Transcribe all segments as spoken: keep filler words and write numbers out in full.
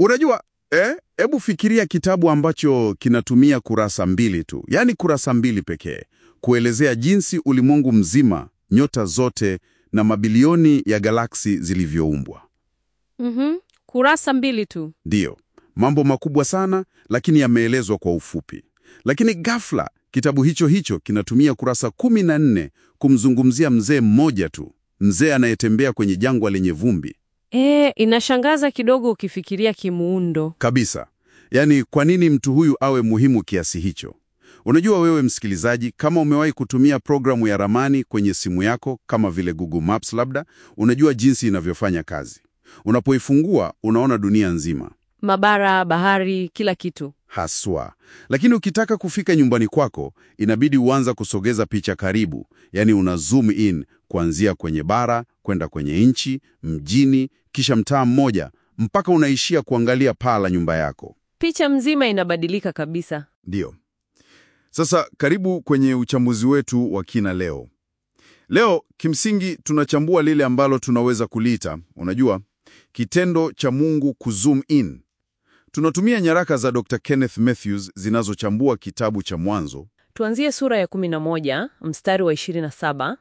Unajua, eh, hebu fikiria kitabu ambacho kinatumia kurasa mbili tu, yaani kurasa mbili pekee, kuelezea jinsi ulimwengu mzima, nyota zote na mabilioni ya galaksi zilivyoumbwa. Mhm. Kurasa mbili tu. Ndiyo, mambo makubwa sana, lakini yameelezwa kwa ufupi. Lakini ghafla, kitabu hicho hicho kinatumia kurasa kumi na nne kumzungumzia mzee mmoja tu, mzee anayetembea kwenye jangwa lenye vumbi. E, inashangaza kidogo ukifikiria kimuundo. Kabisa. Yaani, kwa nini mtu huyu awe muhimu kiasi hicho? Unajua wewe msikilizaji, kama umewahi kutumia programu ya ramani kwenye simu yako kama vile Google Maps labda, unajua jinsi inavyofanya kazi. Unapoifungua, unaona dunia nzima. Mabara, bahari, kila kitu. Haswa. Lakini ukitaka kufika nyumbani kwako, inabidi uanza kusogeza picha karibu. Yaani una zoom in kuanzia kwenye bara, kwenda kwenye nchi, mjini, kisha mtaa mmoja, mpaka unaishia kuangalia paa la nyumba yako. Picha mzima inabadilika kabisa. Ndiyo. Sasa karibu kwenye uchambuzi wetu wa kina leo. Leo kimsingi tunachambua lile ambalo tunaweza kuliita, unajua, kitendo cha Mungu kuzoom in. Tunatumia nyaraka za Doctor Kenneth Mathews zinazochambua kitabu cha Mwanzo. Tuanzie sura ya kumi na moja, mstari wa ishirini na saba.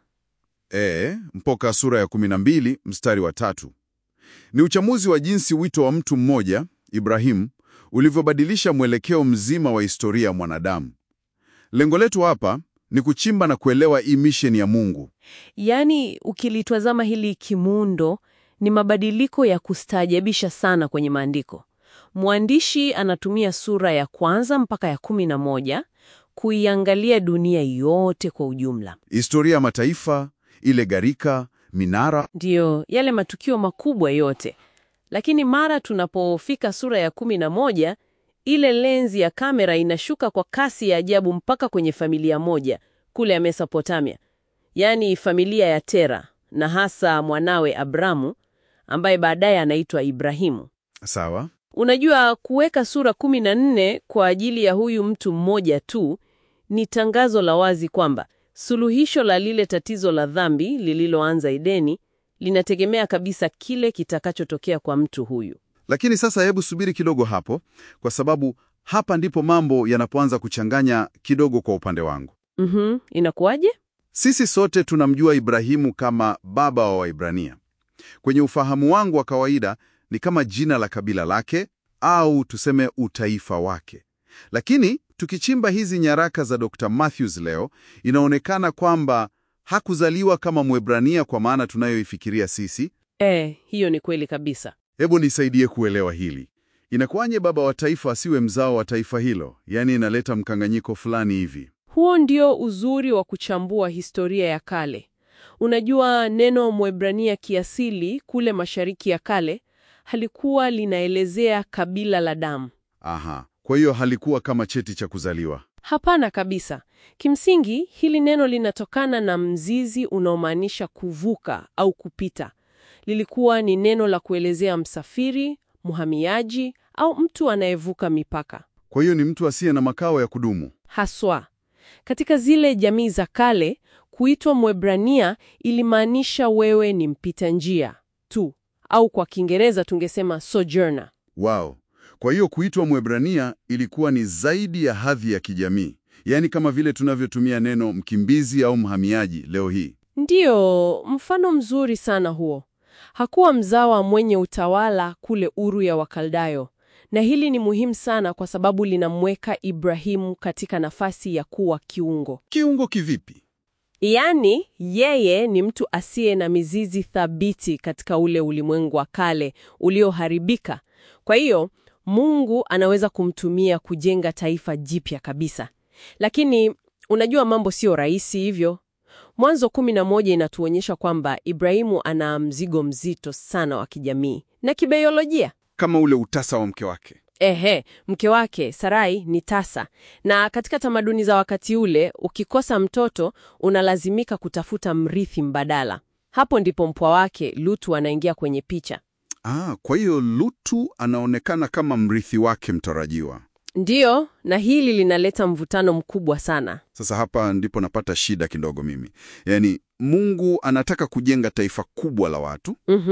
E, mpaka sura ya kumi na mbili, mstari wa tatu. Ni uchambuzi wa jinsi wito wa mtu mmoja, Ibrahimu, ulivyobadilisha mwelekeo mzima wa historia ya mwanadamu. Lengo letu hapa ni kuchimba na kuelewa hii mission ya Mungu. Yaani, ukilitazama hili kimuundo, ni mabadiliko ya kustaajabisha sana kwenye maandiko. Mwandishi anatumia sura ya kwanza mpaka ya kumi na moja kuiangalia dunia yote kwa ujumla. Historia ya mataifa, ile gharika, minara. Ndiyo, yale matukio makubwa yote. Lakini mara tunapofika sura ya kumi na moja, ile lenzi ya kamera inashuka kwa kasi ya ajabu mpaka kwenye familia moja, kule ya Mesopotamia. Yaani familia ya Tera, na hasa mwanawe Abramu, ambaye baadaye anaitwa Ibrahimu. Sawa. Unajua, kuweka sura kumi na nne kwa ajili ya huyu mtu mmoja tu ni tangazo la wazi kwamba suluhisho la lile tatizo la dhambi lililoanza Edeni linategemea kabisa kile kitakachotokea kwa mtu huyu. Lakini sasa hebu subiri kidogo hapo, kwa sababu hapa ndipo mambo yanapoanza kuchanganya kidogo kwa upande wangu. Mhm, inakuwaje? Sisi sote tunamjua Ibrahimu kama baba wa Waibrania. Kwenye ufahamu wangu wa kawaida ni kama jina la kabila lake au tuseme utaifa wake. Lakini tukichimba hizi nyaraka za Doctor Mathews leo, inaonekana kwamba hakuzaliwa kama Mwebrania kwa maana tunayoifikiria sisi. Eh, hiyo ni kweli kabisa. Hebu nisaidie kuelewa hili. Inakuwaje baba wa taifa asiwe mzao wa taifa hilo? Yaani inaleta mkanganyiko fulani hivi. Huo ndio uzuri wa kuchambua historia ya kale. Unajua, neno Mwebrania kiasili kule Mashariki ya Kale halikuwa linaelezea kabila la damu. Aha, kwa hiyo halikuwa kama cheti cha kuzaliwa. Hapana kabisa. Kimsingi, hili neno linatokana na mzizi unaomaanisha kuvuka au kupita. Lilikuwa ni neno la kuelezea msafiri, mhamiaji au mtu anayevuka mipaka. Kwa hiyo ni mtu asiye na makao ya kudumu. Haswa. Katika zile jamii za kale, kuitwa Mwebrania ilimaanisha wewe ni mpita njia tu, au kwa Kiingereza tungesema sojourner. Wow. Kwa hiyo kuitwa Mwebrania ilikuwa ni zaidi ya hadhi ya kijamii. Yaani kama vile tunavyotumia neno mkimbizi au mhamiaji leo hii. Ndiyo, mfano mzuri sana huo. Hakuwa mzawa mwenye utawala kule Uru ya Wakaldayo. Na hili ni muhimu sana kwa sababu linamweka Ibrahimu katika nafasi ya kuwa kiungo. Kiungo kivipi? Yaani, yeye ni mtu asiye na mizizi thabiti katika ule ulimwengu wa kale ulioharibika. Kwa hiyo, Mungu anaweza kumtumia kujenga taifa jipya kabisa. Lakini, unajua mambo sio rahisi hivyo. Mwanzo kumi na moja inatuonyesha kwamba Ibrahimu ana mzigo mzito sana wa kijamii na kibiolojia. Kama ule utasa wa mke wake. Ehe, mke wake Sarai ni tasa. Na katika tamaduni za wakati ule, ukikosa mtoto, unalazimika kutafuta mrithi mbadala. Hapo ndipo mpwa wake Lutu anaingia kwenye picha. Ah, kwa hiyo Lutu anaonekana kama mrithi wake mtarajiwa. Ndiyo, na hili linaleta mvutano mkubwa sana. Sasa hapa ndipo napata shida kidogo mimi. Yaani Mungu anataka kujenga taifa kubwa la watu. Mhm.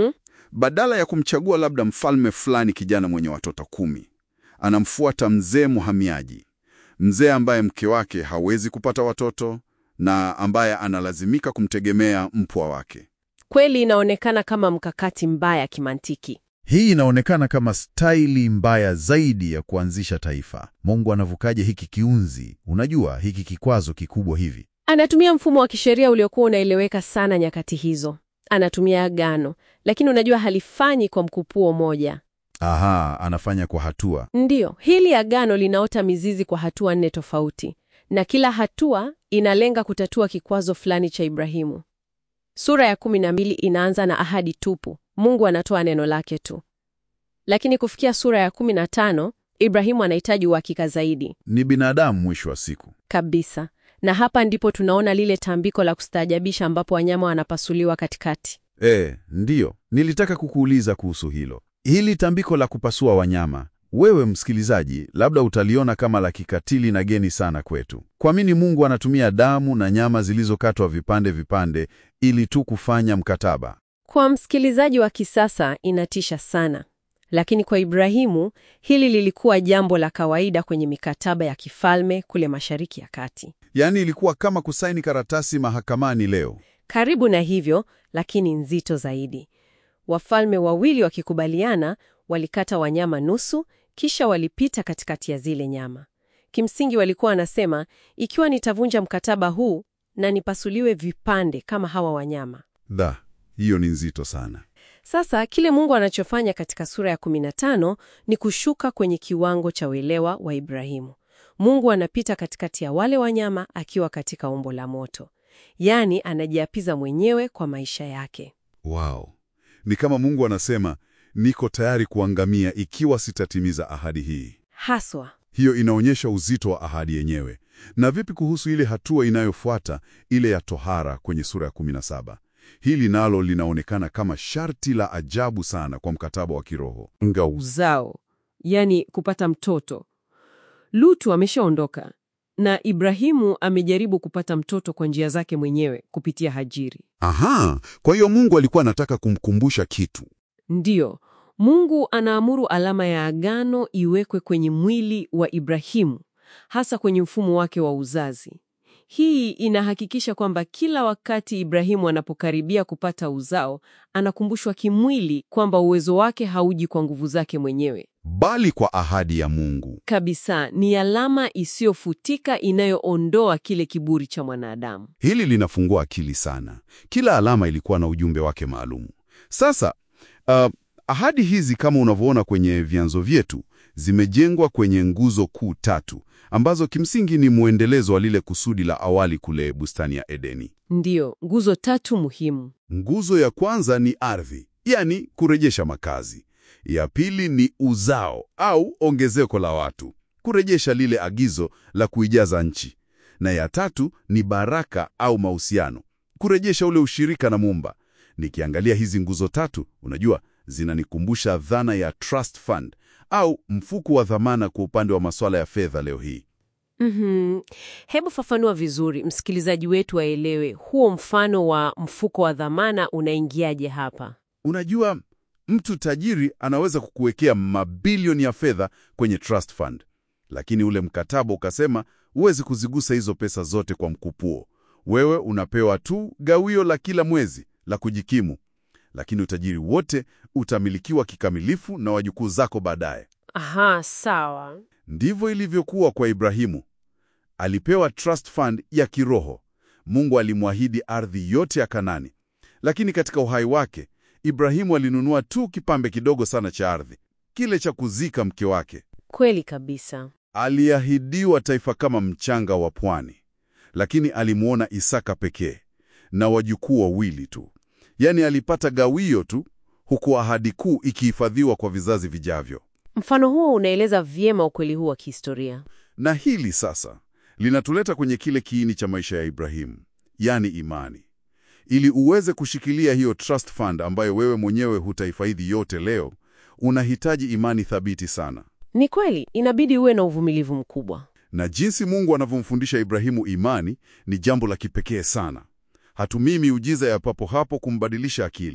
Badala ya kumchagua labda mfalme fulani kijana mwenye watoto kumi, anamfuata mzee mhamiaji, mzee ambaye mke wake hawezi kupata watoto na ambaye analazimika kumtegemea mpwa wake. Kweli inaonekana kama mkakati mbaya kimantiki. Hii inaonekana kama staili mbaya zaidi ya kuanzisha taifa. Mungu anavukaje hiki kiunzi? Unajua, hiki kikwazo kikubwa hivi. Anatumia mfumo wa kisheria uliokuwa unaeleweka sana nyakati hizo. Anatumia agano, lakini unajua halifanyi kwa mkupuo moja. Aha, anafanya kwa hatua. Ndiyo, hili agano linaota mizizi kwa hatua nne tofauti, na kila hatua inalenga kutatua kikwazo fulani cha Ibrahimu. Sura ya kumi na mbili inaanza na ahadi tupu. Mungu anatoa neno lake tu. Lakini kufikia sura ya kumi na tano, Ibrahimu anahitaji uhakika zaidi. Ni binadamu mwisho wa siku. Kabisa. Na hapa ndipo tunaona lile tambiko la kustaajabisha ambapo wanyama wanapasuliwa katikati. E, ndiyo. Nilitaka kukuuliza kuhusu hilo. Hili tambiko la kupasua wanyama, wewe msikilizaji, labda utaliona kama la kikatili na geni sana kwetu. Kwa nini Mungu anatumia damu na nyama zilizokatwa vipande vipande ili tu kufanya mkataba? Kwa msikilizaji wa kisasa inatisha sana. Lakini kwa Ibrahimu, hili lilikuwa jambo la kawaida kwenye mikataba ya kifalme kule Mashariki ya Kati. Yaani ilikuwa kama kusaini karatasi mahakamani leo. Karibu na hivyo, lakini nzito zaidi. Wafalme wawili wakikubaliana, walikata wanyama nusu, kisha walipita katikati ya zile nyama. Kimsingi walikuwa wanasema, ikiwa nitavunja mkataba huu na nipasuliwe vipande kama hawa wanyama. Da, hiyo ni nzito sana. Sasa kile Mungu anachofanya katika sura ya kumi na tano ni kushuka kwenye kiwango cha uelewa wa Ibrahimu. Mungu anapita katikati ya wale wanyama akiwa katika umbo la moto. Yaani anajiapiza mwenyewe kwa maisha yake. Wow. Ni kama Mungu anasema, niko tayari kuangamia ikiwa sitatimiza ahadi hii. Haswa. Hiyo inaonyesha uzito wa ahadi yenyewe. Na vipi kuhusu ile hatua inayofuata, ile ya tohara kwenye sura ya kumi na saba? Hili nalo linaonekana kama sharti la ajabu sana kwa mkataba wa kiroho. Uzao, yani kupata mtoto. Lutu ameshaondoka na Ibrahimu amejaribu kupata mtoto kwa njia zake mwenyewe kupitia Hajiri. Aha, kwa hiyo Mungu alikuwa anataka kumkumbusha kitu. Ndiyo, Mungu anaamuru alama ya agano iwekwe kwenye mwili wa Ibrahimu, hasa kwenye mfumo wake wa uzazi. Hii inahakikisha kwamba kila wakati Ibrahimu anapokaribia kupata uzao, anakumbushwa kimwili kwamba uwezo wake hauji kwa nguvu zake mwenyewe, bali kwa ahadi ya Mungu. Kabisa, ni alama isiyofutika inayoondoa kile kiburi cha mwanadamu. Hili linafungua akili sana. Kila alama ilikuwa na ujumbe wake maalum. Sasa, uh, ahadi hizi kama unavyoona kwenye vyanzo vyetu, zimejengwa kwenye nguzo kuu tatu, ambazo kimsingi ni muendelezo wa lile kusudi la awali kule bustani ya Edeni. Ndiyo, nguzo tatu muhimu. Nguzo ya kwanza ni ardhi, yani kurejesha makazi. Ya pili ni uzao au ongezeko la watu, kurejesha lile agizo la kuijaza nchi. Na ya tatu ni baraka au mahusiano, kurejesha ule ushirika na Muumba. Nikiangalia hizi nguzo tatu, unajua, zinanikumbusha dhana ya trust fund au mfuko wa dhamana kwa upande wa masuala ya fedha leo hii. Mm-hmm. Hebu fafanua vizuri, msikilizaji wetu aelewe, huo mfano wa mfuko wa dhamana unaingiaje hapa? Unajua, mtu tajiri anaweza kukuwekea mabilioni ya fedha kwenye trust fund, lakini ule mkataba ukasema huwezi kuzigusa hizo pesa zote kwa mkupuo. Wewe unapewa tu gawio la kila mwezi la kujikimu, lakini utajiri wote utamilikiwa kikamilifu na wajukuu zako baadaye. Aha, sawa. Ndivyo ilivyokuwa kwa Ibrahimu. Alipewa trust fund ya kiroho. Mungu alimwahidi ardhi yote ya Kanani, lakini katika uhai wake Ibrahimu alinunua tu kipande kidogo sana cha ardhi, kile cha kuzika mke wake. Kweli kabisa. Aliahidiwa taifa kama mchanga wa pwani, lakini alimuona Isaka pekee na wajukuu wawili tu. Yaani alipata gawio tu, huku ahadi kuu ikihifadhiwa kwa vizazi vijavyo. Mfano huo unaeleza vyema ukweli huu wa kihistoria. Na hili sasa linatuleta kwenye kile kiini cha maisha ya Ibrahimu, yani imani. Ili uweze kushikilia hiyo trust fund ambayo wewe mwenyewe hutaifadhi yote leo, unahitaji imani thabiti sana. Ni kweli, inabidi uwe na uvumilivu mkubwa. Na jinsi Mungu anavyomfundisha Ibrahimu imani ni jambo la kipekee sana. Hatumii miujiza ya papo hapo kumbadilisha akili.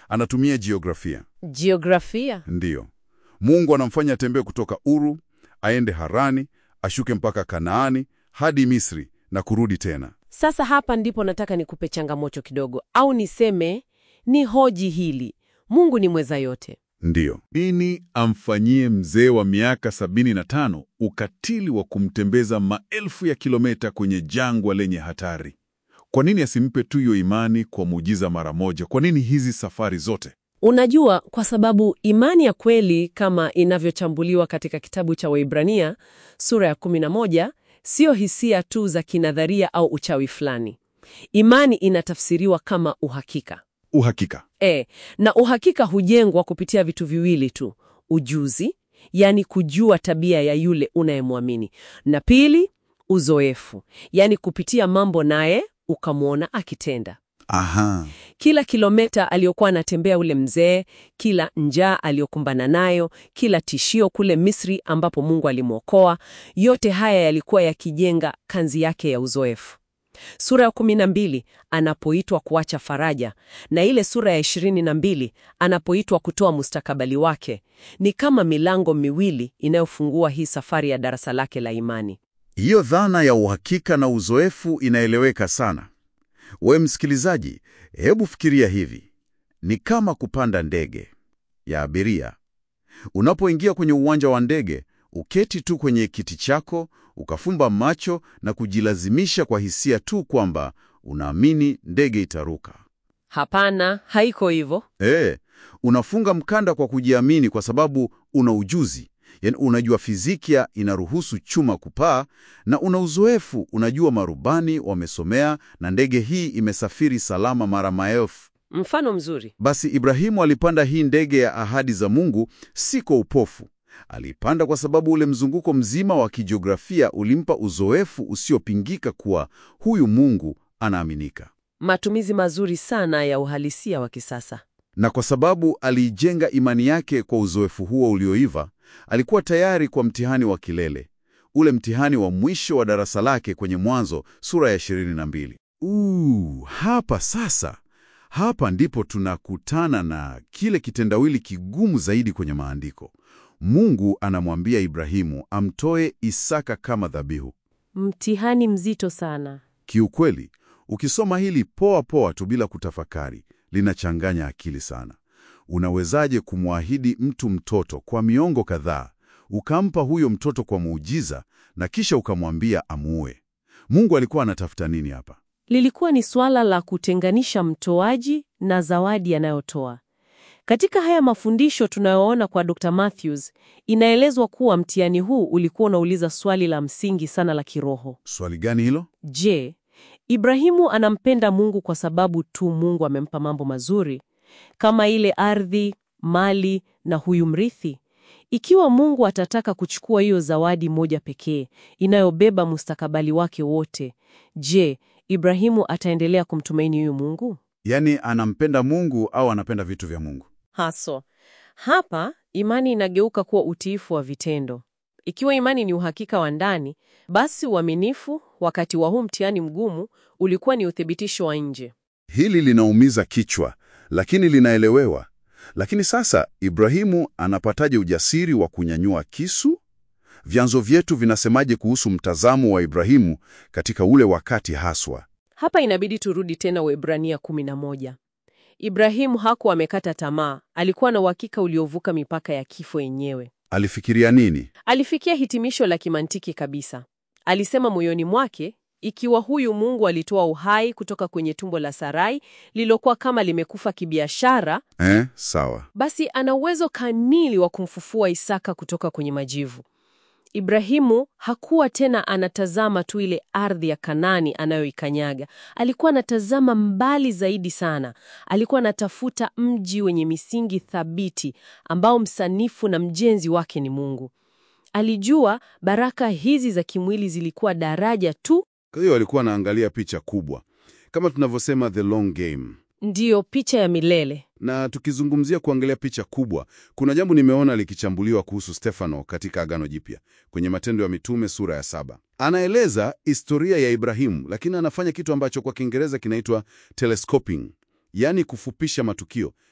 Anatumia jiografia. Jiografia? Ndiyo. Mungu anamfanya tembee kutoka Uru, aende Harani, ashuke mpaka Kanaani, hadi Misri na kurudi tena. Sasa hapa ndipo nataka nikupe changamoto kidogo, au niseme ni hoji hili. Mungu ni mweza yote. Ndiyo. Nini amfanyie mzee wa miaka sabini na tano ukatili wa kumtembeza maelfu ya kilomita kwenye jangwa lenye hatari? Kwa nini asimpe tu hiyo imani kwa muujiza mara moja? Kwa nini hizi safari zote? Unajua, kwa sababu imani ya kweli kama inavyochambuliwa katika kitabu cha Waebrania sura ya kumi na moja sio hisia tu za kinadharia au uchawi fulani. Imani inatafsiriwa kama uhakika. Uhakika. E, na uhakika hujengwa kupitia vitu viwili tu: ujuzi, yani kujua tabia ya yule unayemwamini, na pili, uzoefu, yani kupitia mambo naye ukamwona akitenda. Aha. Kila kilomita aliyokuwa anatembea ule mzee, kila njaa aliyokumbana nayo, kila tishio kule Misri ambapo Mungu alimwokoa, yote haya yalikuwa yakijenga kanzi yake ya uzoefu. Sura ya kumi na mbili anapoitwa kuacha faraja, na ile sura ya ishirini na mbili anapoitwa kutoa mustakabali wake, ni kama milango miwili inayofungua hii safari ya darasa lake la imani. Hiyo dhana ya uhakika na uzoefu inaeleweka sana. We msikilizaji, hebu fikiria hivi. Ni kama kupanda ndege ya abiria. Unapoingia kwenye uwanja wa ndege, uketi tu kwenye kiti chako, ukafumba macho na kujilazimisha kwa hisia tu kwamba unaamini ndege itaruka. Hapana, haiko hivyo. Eh, unafunga mkanda kwa kujiamini kwa sababu una ujuzi. Yaani unajua fizikia inaruhusu chuma kupaa, na una uzoefu, unajua marubani wamesomea na ndege hii imesafiri salama mara maelfu. Mfano mzuri. Basi Ibrahimu alipanda hii ndege ya ahadi za Mungu si kwa upofu. Alipanda kwa sababu ule mzunguko mzima wa kijiografia ulimpa uzoefu usiopingika kuwa huyu Mungu anaaminika. Matumizi mazuri sana ya uhalisia wa kisasa. Na kwa sababu aliijenga imani yake kwa uzoefu huo ulioiva, alikuwa tayari kwa mtihani wa kilele, ule mtihani wa mwisho wa darasa lake kwenye Mwanzo sura ya ishirini na mbili. Uu, hapa sasa, hapa ndipo tunakutana na kile kitendawili kigumu zaidi kwenye maandiko. Mungu anamwambia Ibrahimu amtoe Isaka kama dhabihu. Mtihani mzito sana. Kiukweli, ukisoma hili poa poa tu bila kutafakari, linachanganya akili sana. Unawezaje kumwahidi mtu mtoto kwa miongo kadhaa, ukampa huyo mtoto kwa muujiza, na kisha ukamwambia amuue? Mungu alikuwa anatafuta nini hapa? Lilikuwa ni swala la kutenganisha mtoaji na zawadi anayotoa. Katika haya mafundisho tunayoona kwa Dokta Matthews, inaelezwa kuwa mtihani huu ulikuwa unauliza swali la msingi sana la kiroho. Swali gani hilo? Je, Ibrahimu anampenda Mungu kwa sababu tu Mungu amempa mambo mazuri kama ile ardhi, mali na huyu mrithi? Ikiwa Mungu atataka kuchukua hiyo zawadi moja pekee inayobeba mustakabali wake wote, je, Ibrahimu ataendelea kumtumaini huyu Mungu? Yaani anampenda Mungu au anapenda vitu vya Mungu? Haso. Hapa imani inageuka kuwa utiifu wa vitendo. Ikiwa imani ni uhakika wa ndani, basi uaminifu wakati wa huu mtihani mgumu ulikuwa ni uthibitisho wa nje. Hili linaumiza kichwa, lakini linaelewewa. Lakini sasa Ibrahimu anapataje ujasiri wa kunyanyua kisu? Vyanzo vyetu vinasemaje kuhusu mtazamo wa Ibrahimu katika ule wakati haswa? Hapa inabidi turudi tena Waebrania kumi na moja. Ibrahimu hakuwa amekata tamaa, alikuwa na uhakika uliovuka mipaka ya kifo yenyewe. Alifikiria nini? Alifikia hitimisho la kimantiki kabisa. Alisema moyoni mwake, ikiwa huyu Mungu alitoa uhai kutoka kwenye tumbo la Sarai lilokuwa kama limekufa kibiashara, Eh, sawa. basi ana uwezo kamili wa kumfufua Isaka kutoka kwenye majivu. Ibrahimu hakuwa tena anatazama tu ile ardhi ya Kanani anayoikanyaga. Alikuwa anatazama mbali zaidi sana. Alikuwa anatafuta mji wenye misingi thabiti ambao msanifu na mjenzi wake ni Mungu. Alijua baraka hizi za kimwili zilikuwa daraja tu. Kwa hiyo alikuwa anaangalia picha kubwa, kama tunavyosema the long game. Ndiyo, picha ya milele. Na tukizungumzia kuangalia picha kubwa, kuna jambo nimeona likichambuliwa kuhusu Stefano katika Agano Jipya kwenye Matendo ya Mitume sura ya saba. Anaeleza historia ya Ibrahimu, lakini anafanya kitu ambacho kwa Kiingereza kinaitwa telescoping, yaani kufupisha matukio.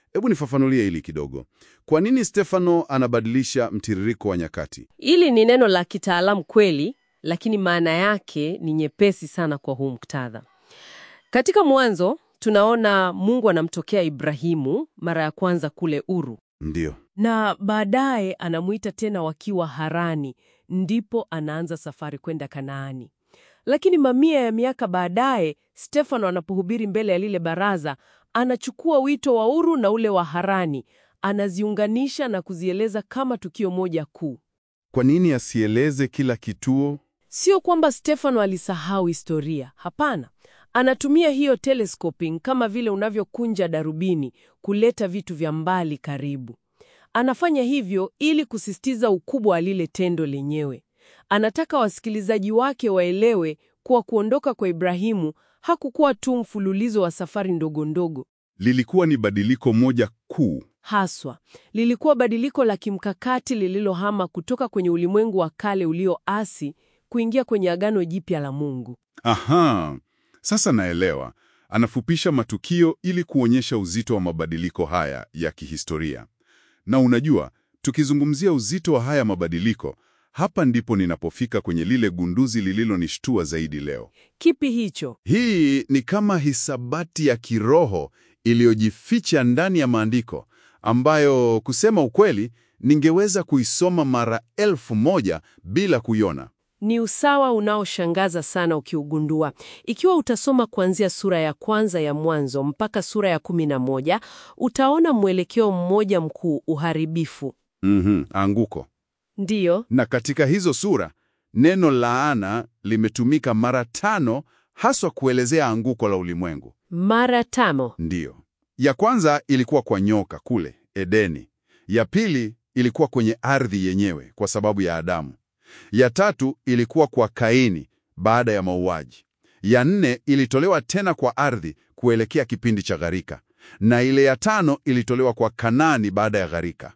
Hebu nifafanulie hili kidogo. Kwa nini Stefano anabadilisha mtiririko wa nyakati? Hili ni neno la kitaalamu kweli, lakini maana yake ni nyepesi sana kwa huu muktadha. Katika Mwanzo tunaona Mungu anamtokea Ibrahimu mara ya kwanza kule Uru. Ndiyo. Na baadaye anamuita tena wakiwa Harani, ndipo anaanza safari kwenda Kanaani. Lakini mamia ya miaka baadaye, Stefano anapohubiri mbele ya lile baraza, anachukua wito wa Uru na ule wa Harani, anaziunganisha na kuzieleza kama tukio moja kuu. Kwa nini asieleze kila kituo? Sio kwamba Stefano alisahau historia, hapana. Anatumia hiyo telescoping kama vile unavyokunja darubini kuleta vitu vya mbali karibu. Anafanya hivyo ili kusisitiza ukubwa wa lile tendo lenyewe. Anataka wasikilizaji wake waelewe kuwa kuondoka kwa Ibrahimu hakukuwa tu mfululizo wa safari ndogo ndogo. Lilikuwa ni badiliko moja kuu. Haswa, lilikuwa badiliko la kimkakati lililohama kutoka kwenye ulimwengu wa kale ulioasi kuingia kwenye agano jipya la Mungu. Aha, sasa naelewa. Anafupisha matukio ili kuonyesha uzito wa mabadiliko haya ya kihistoria. Na unajua, tukizungumzia uzito wa haya mabadiliko, hapa ndipo ninapofika kwenye lile gunduzi lililonishtua zaidi leo. Kipi hicho? Hii ni kama hisabati ya kiroho iliyojificha ndani ya maandiko, ambayo kusema ukweli, ningeweza kuisoma mara elfu moja bila kuiona. Ni usawa unaoshangaza sana ukiugundua. Ikiwa utasoma kuanzia sura ya kwanza ya Mwanzo mpaka sura ya kumi na moja, utaona mwelekeo mmoja mkuu: uharibifu. Mhm, anguko. Ndiyo. Na katika hizo sura, neno laana limetumika mara tano haswa kuelezea anguko la ulimwengu. Mara tano. Ndiyo. Ya kwanza ilikuwa kwa nyoka kule Edeni. Ya pili ilikuwa kwenye ardhi yenyewe kwa sababu ya Adamu. Ya tatu ilikuwa kwa Kaini baada ya mauaji. Ya nne ilitolewa tena kwa ardhi kuelekea kipindi cha gharika. Na ile ya tano ilitolewa kwa Kanaani baada ya gharika.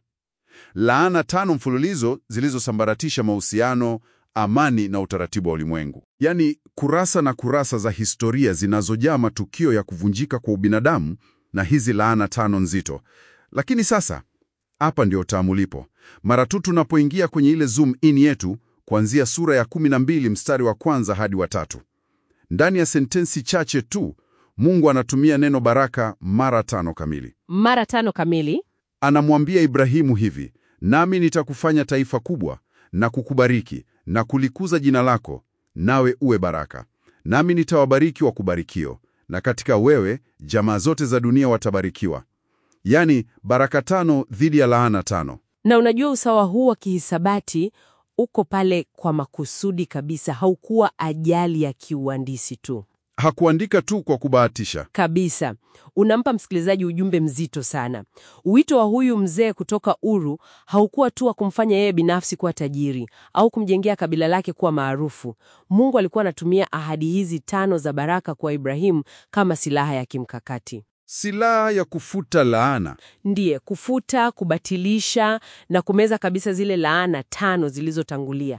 Laana tano mfululizo zilizosambaratisha mahusiano, amani na utaratibu wa ulimwengu. Yaani kurasa na kurasa za historia zinazojaa matukio ya kuvunjika kwa ubinadamu na hizi laana tano nzito. Lakini sasa hapa ndio tamu lipo. Mara tu tunapoingia kwenye ile zoom in yetu kuanzia sura ya kumi na mbili mstari wa kwanza hadi wa tatu. Ndani ya sentensi chache tu, Mungu anatumia neno baraka mara tano kamili. Mara tano kamili. Anamwambia Ibrahimu hivi: nami nitakufanya taifa kubwa na kukubariki na kulikuza jina lako, nawe uwe baraka. Nami nitawabariki wakubarikio, na katika wewe jamaa zote za dunia watabarikiwa. Yaani baraka tano dhidi ya laana tano. Na unajua usawa huu wa kihisabati uko pale kwa makusudi kabisa, haukuwa ajali ya kiuhandisi tu. Hakuandika tu kwa kubahatisha. Kabisa. Unampa msikilizaji ujumbe mzito sana. Wito wa huyu mzee kutoka Uru haukuwa tu wa kumfanya yeye binafsi kuwa tajiri au kumjengea kabila lake kuwa maarufu. Mungu alikuwa anatumia ahadi hizi tano za baraka kwa Ibrahimu kama silaha ya kimkakati. Silaha ya kufuta laana. Ndiye, kufuta, kubatilisha na kumeza kabisa zile laana tano zilizotangulia.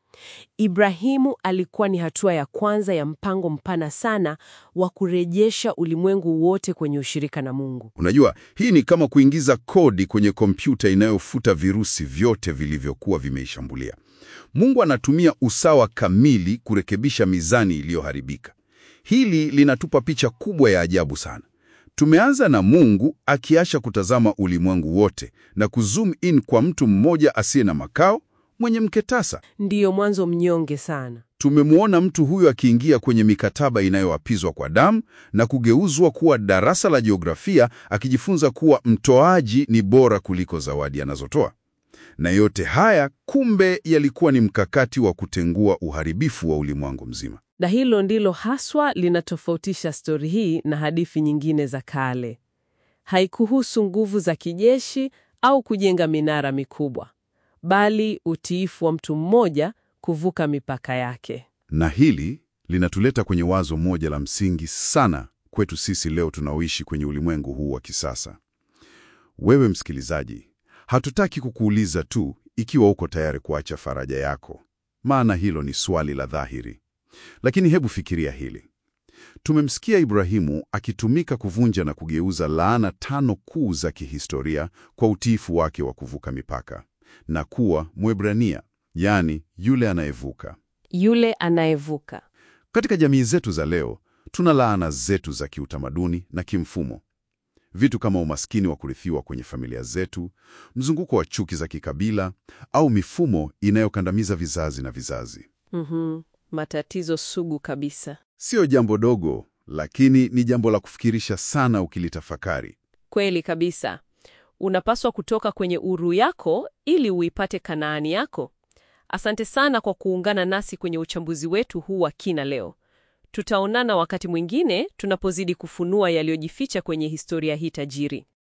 Ibrahimu alikuwa ni hatua ya kwanza ya mpango mpana sana wa kurejesha ulimwengu wote kwenye ushirika na Mungu. Unajua, hii ni kama kuingiza kodi kwenye kompyuta inayofuta virusi vyote vilivyokuwa vimeishambulia. Mungu anatumia usawa kamili kurekebisha mizani iliyoharibika. Hili linatupa picha kubwa ya ajabu sana. Tumeanza na Mungu akiacha kutazama ulimwengu wote na kuzoom in kwa mtu mmoja asiye na makao, mwenye mke tasa. Ndiyo, mwanzo mnyonge sana. Tumemwona mtu huyo akiingia kwenye mikataba inayoapizwa kwa damu na kugeuzwa kuwa darasa la jiografia, akijifunza kuwa mtoaji ni bora kuliko zawadi anazotoa. Na yote haya kumbe yalikuwa ni mkakati wa kutengua uharibifu wa ulimwengu mzima. Na hilo ndilo haswa linatofautisha stori hii na hadithi nyingine za kale. Haikuhusu nguvu za kijeshi au kujenga minara mikubwa, bali utiifu wa mtu mmoja kuvuka mipaka yake. Na hili linatuleta kwenye wazo moja la msingi sana kwetu sisi leo tunaoishi kwenye ulimwengu huu wa kisasa. Wewe msikilizaji, hatutaki kukuuliza tu ikiwa uko tayari kuacha faraja yako, maana hilo ni swali la dhahiri. Lakini hebu fikiria hili. Tumemsikia Ibrahimu akitumika kuvunja na kugeuza laana tano kuu za kihistoria kwa utiifu wake wa kuvuka mipaka na kuwa Mwebrania, yaani yule anayevuka. Yule anayevuka. Katika jamii zetu za leo, tuna laana zetu za kiutamaduni na kimfumo. Vitu kama umaskini wa kurithiwa kwenye familia zetu, mzunguko wa chuki za kikabila, au mifumo inayokandamiza vizazi na vizazi. Mhm, matatizo sugu kabisa. Sio jambo dogo, lakini ni jambo la kufikirisha sana ukilitafakari. Kweli kabisa. Unapaswa kutoka kwenye uru yako ili uipate Kanaani yako. Asante sana kwa kuungana nasi kwenye uchambuzi wetu huu wa kina leo. Tutaonana wakati mwingine tunapozidi kufunua yaliyojificha kwenye historia hii tajiri.